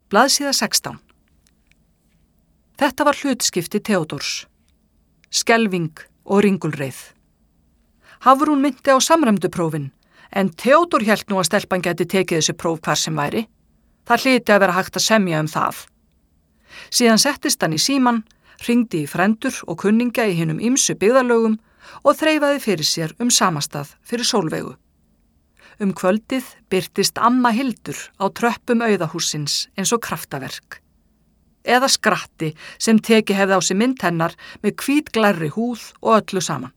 Blaðsíða 16. Þetta var hlutskipti Theodórs. Skelfing og ringulreið. Hafrún minnti á samræmduprófin, en Theodór hélt nú að stelpan gæti tekið þessu próf hvar sem væri. Það hlyti að vera hægt að semja það. Síðan settist hann í síman, hringdi í frændur og kunningja í hinum ýmsu byggðarlögum og þreifaði fyrir sér samastað fyrir Sólveigu. Kvöldið birtist amma Hildur á tröppum auðahússins eins og kraftaverk. Eða skratti sem teki hefði á sig mynd hennar með hvítglærri húð og öllu saman.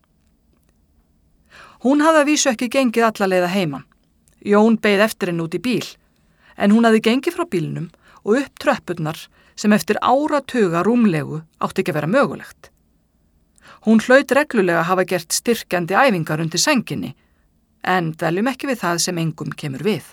Hún hafði að vísu ekki gengið alla leiða heiman. Jón beið eftir henni út í bíl, en hún hafði gengið frá bílnum og upp tröppurnar sem eftir áratuga rúmlegu átti ekki að vera mögulegt. Hún hlaut reglulega hafa gert styrkjandi æfingar undir sænginni, en dveljum ekki við það sem engum kemur við.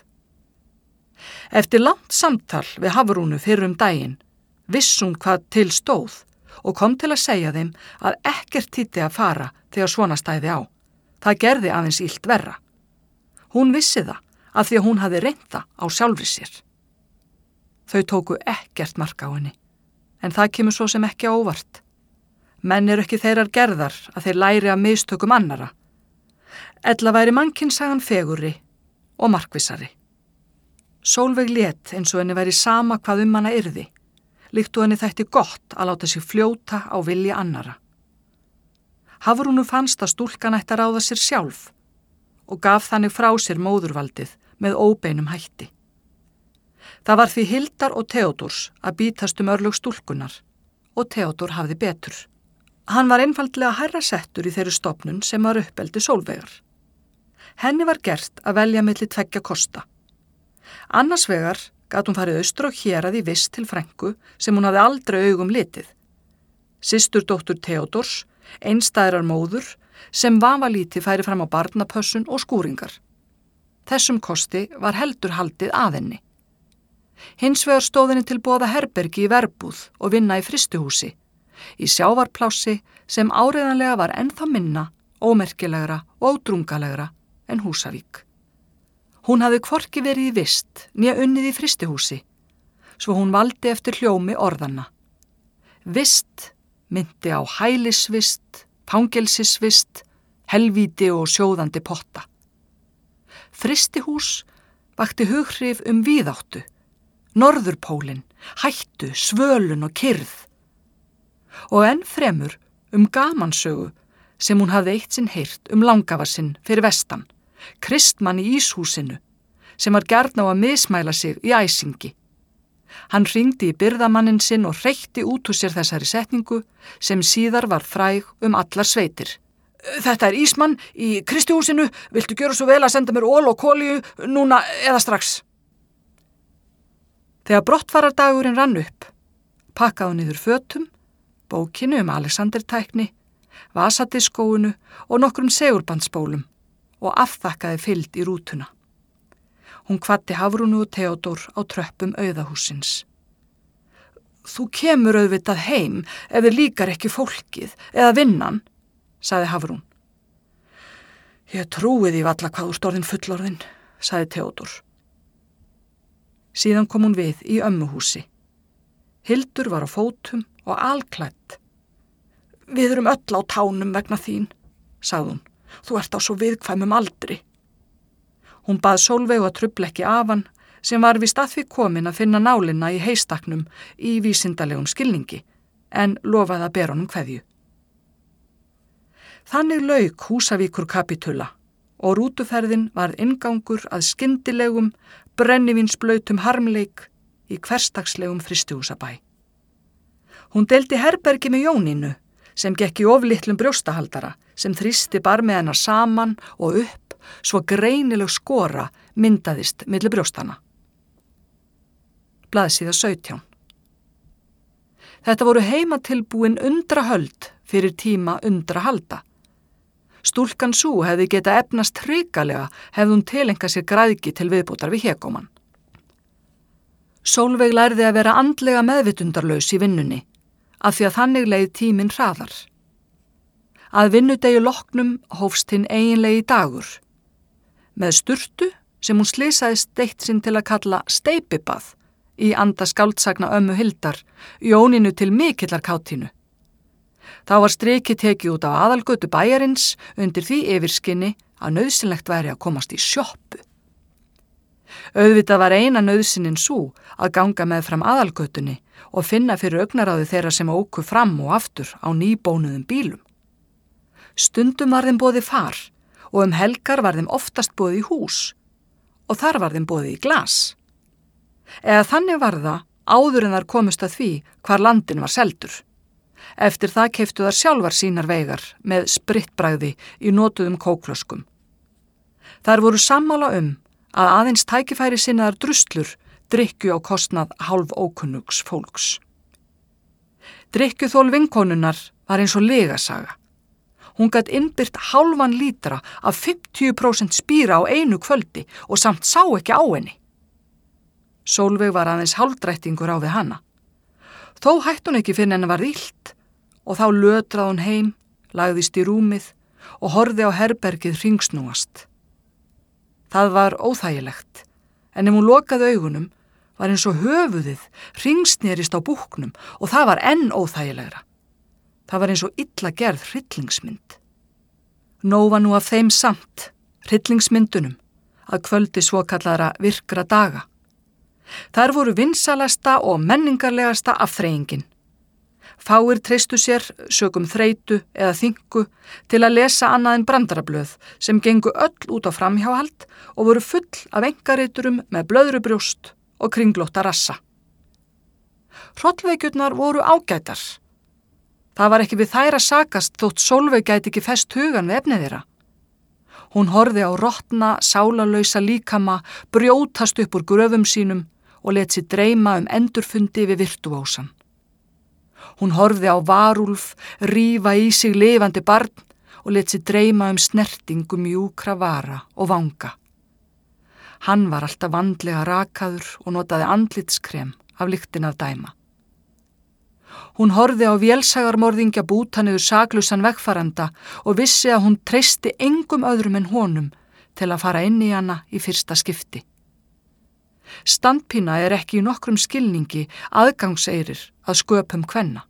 Eftir langt samtal við Hafrúnu fyrr daginn, viss hún hvað til stóð og kom til að segja þeim að ekkert þýddi að fara þegar svona stæði á. Það gerði aðeins illt verra. Hún vissi það af því að hún hafði reynt það á sjálfri sér. Þau tóku ekkert mark á henni, en það kemur svo sem ekki á óvart. Menn eru ekki þeirrar gerðar að þeir læri af mistökum annara. Ella væri mannkynssagan fegurri og markvissari. Sólveig lét eins og henni væri sama hvað hana yrði, líkt og henni þætti gott að láta sig fljóta á vilja annara. Hafrúnu fannst að stúlkan ætti að ráða sér sjálf og gaf þannig frá sér móðurvaldið með óbeinum hætti. Það var því Hildar og Theodórs að bítast örlög stúlkunar og Theodór hafði betur. Hann var einfaldlega hærra settur í þeirri stofnun sem var uppeldi Sólveigar. Henni var gert að velja milli tveggja kosta. Annars vegar gat hún farið austur og hérað í vist til frænku sem hún hafði aldrei augum litið. Systurdóttur Theodórs, einstæðrar móður, sem vafalítið færi fram á barnapössun og skúringar. Þessum kosti var heldur haldið að henni. Hins vegar stóð henni til boða herbergi í verbúð og vinna í frystihúsi, í sjávarplássi sem áreiðanlega var ennþá minna, ómerkilegra og ódrungalegra en Húsavík. Hún hafði hvorki verið í vist né unnið í frystihúsi, svo hún valdi eftir hljómi orðanna. Vist myndi á hælisvist, fangelsisvist, helvíti og sjóðandi potta. Frystihús vakti hughrif víðáttu, norðurpólinn, hættu, svölun og kyrrð. Og enn fremur gamansögu sem hún hafði eitt sinn heyrt langafa sinn fyrir vestan, Kristmann í íshúsinu, sem var gjarn á að mismæla sig í æsingi. Hann hringdi í birðamanninn sinn og hreytti út úr sér þessari setningu sem síðar var fræg allar sveitir. Þetta Ísmann í Kristihúsinu, viltu gjöra svo vel að senda mér ól og kolíu núna eða strax? Þegar brottfarardagurinn rann upp, pakkaði hún niður fötum, bókinu Alexandertækni, vasadiskóinu og nokkrum segulbandsspólum og afþakkaði fylgd í rútuna. Hún kvaddi Hafrúnu og Theodór á tröppum auðahússins. Þú kemur auðvitað heim ef þér líkar ekki fólkið eða vinnan, sagði Hafrún. Ég trúi því varla hvað úr orðin fullorðin, sagði Theodór. Síðan kom hún við í ömmuhúsi. Hildur var á fótum og alklædd. Við erum öll á tánum vegna þín, sagði hún. Þú ert á svo viðkvæmum aldri. Hún bað Sólveigu að trufla ekki af hann, sem var víst að því komin að finna nálina í heistaknum í vísindalegum skilningi, en lofaði að bera honum kveðju. Þannig lauk Húsavíkurkapítula og rútuferðin varð inngangur að skyndilegum, brennivínsblautum harmleik í hversdagslegum frystihúsabæ. Hún deildi herbergi með Jónínu, sem gekk í oflitlum brjóstahaldara, sem þrýsti bar með hennar saman og upp, svo greinileg skora myndaðist milli brjóstana. Blaðsíða 17. Þetta voru heimatilbúin undrahöld fyrir tíma undrahalda. Stúlkan sú hefði getað efnast hrikalega hefði hún tileinkað sér græðgi til viðbótar við hégóman. Sólveig lærði að vera andlega meðvitundarlaus í vinnunni, af því að þannig leið tíminn hraðar. Að vinnudegi loknum hófst hinn eiginlegi dagur, með sturtu sem hún slysaðist eitt sinn til að kalla steipibað í anda skáldsagna ömmu Hildar, Jónínu til mikillar kátínu. Þá var strikið tekið út á aðalgötu bæjarins undir því yfirskinni að nauðsynlegt væri að komast í sjoppu. Auðvitað var eina nauðsynin sú að ganga með fram aðalgötunni og finna fyrir augnaráði þeirra sem óku fram og aftur á nýbónuðum bílum. Stundum var þeim boðið far og helgar var þeim oftast boðið í hús og þar var þeim boðið í glas. Eða þannig var það áður en þar komust að því hvar landin var seldur. Eftir það keyptu þar sjálfar sínar veigar með spritbragði í notuðum kókflöskum. Þær voru sammála að aðeins tækifæri sinnaðar druslur drykkju á kostnað hálf ókunnugs fólks. Drykkjuþol vinkonunnar var eins og lygasaga. Hún gat innbyrt hálfan lítra af 50% spíra á einu kvöldi og samt sá ekki á henni. Sólveig var aðeins hálfdrættingur á við hana. Þó hætti hún ekki fyrr en henni varð illt og þá lötraði hún heim, lagðist í rúmið og horfði á herbergið hringsnúast. Það var óþægilegt, en ef hún lokaði augunum var eins og höfuðið hringsnerist á búknum og það var enn óþægilegra. Það var eins og illa gerð hryllingsmynd. Nóg var nú af þeim samt, hryllingsmyndunum, að kvöldi svokallaðra virkra daga. Þær voru vinsalasta og menningarlegasta afþreyingin. Fáir treystu sér, sökum þreytu eða þyngu, til að lesa annað en brandarablöð sem gengu öll út á framhjáhald og voru full af engariturum með blöðrubrjóst og kringlótta rassa. Hrollvekjurnar voru ágætar. Það var ekki við þær að sakast þótt Sólveig gæti ekki fest hugan við efnið þeirra. Hún horfði á rotna, sálarlausa líkama brjótast upp úr gröfum sínum og lét sig dreyma endurfundi við virtuósan. Hún horfði á varúlf rífa í sig lifandi barn og lét sig dreyma snertingu mjúkra vara og vanga. Hann var alltaf vandlega rakaður og notaði andlitskrem af lyktin af dæma. Hún horfði á vélsagarmorðingja búta niður saklausan vegfaranda og vissi að hún treysti engum öðrum en honum til að fara inn í hana í fyrsta skipti. Standpína er ekki í nokkrum skilningi aðgangseyrir að sköpum kvenna.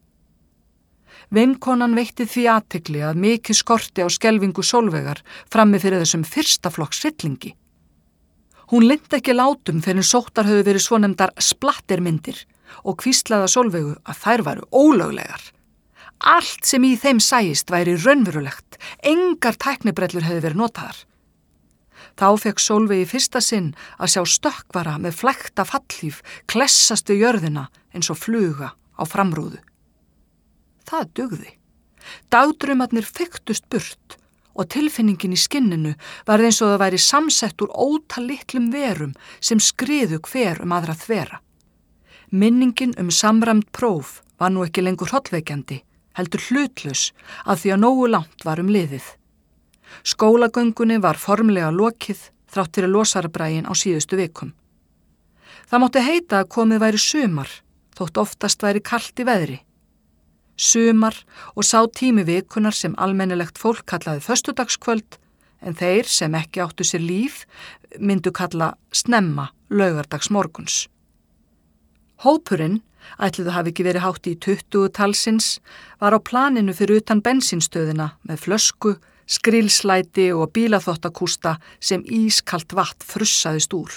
Vinkonan veitti því athygli að mikið skorti á skelfingu Sólveigar frammi fyrir þessum fyrsta flokks hryllingi. Hún linnti ekki látum fyrir sóttar höfðu verið svonefndar splattermyndir og hvíslaði Sólveigu að þær væru ólöglegar. Allt sem í þeim sæist væri raunverulegt, engar tæknibrellur hefðu verið notaðar. Þá fekk Sólveig í fyrsta sinn að sjá stökkvara með flækta fallhlíf klessast við jörðina eins og fluga á framrúðu. Það dugði. Dagdraumarnir fyktust burt og tilfinningin í skinninu var eins og það væri samsett úr ótal litlum verum sem skriðu hver aðra þvera. Minningin samræmd próf var nú ekki lengur hrollvekjandi, heldur hlutlaus af því að nógu langt var liðið. Skólagöngunni var formlega lokið þrátt fyrir losarabrægin á síðustu vikum. Það mátti heita að komið væri sumar, þótt oftast væri kalt í veðri. Sumar og sá tími vikunar sem almennilegt fólk kallaði föstudagskvöld, en þeir sem ekki áttu sér líf myndu kalla snemma laugardagsmorguns. Hópurinn, ætli það hafi ekki verið hátt í 20 talsins, var á planinu fyrir utan bensínstöðina með flösku, skrilslæti og bílaþvottakústa sem ískalt vatn frussaðist úr.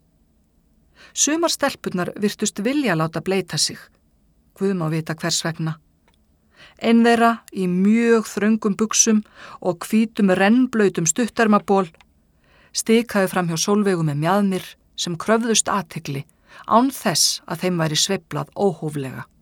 Sumar stelpurnar virtust vilja láta bleyta sig. Guð má vita hvers vegna. Einn þeirra í mjög þröngum buxum og hvítum rennblautum stuttermaból stikaði fram hjá Sólveigu með mjaðmir sem kröfðust athygli án þess að þeim væri sveiflað óhóflega.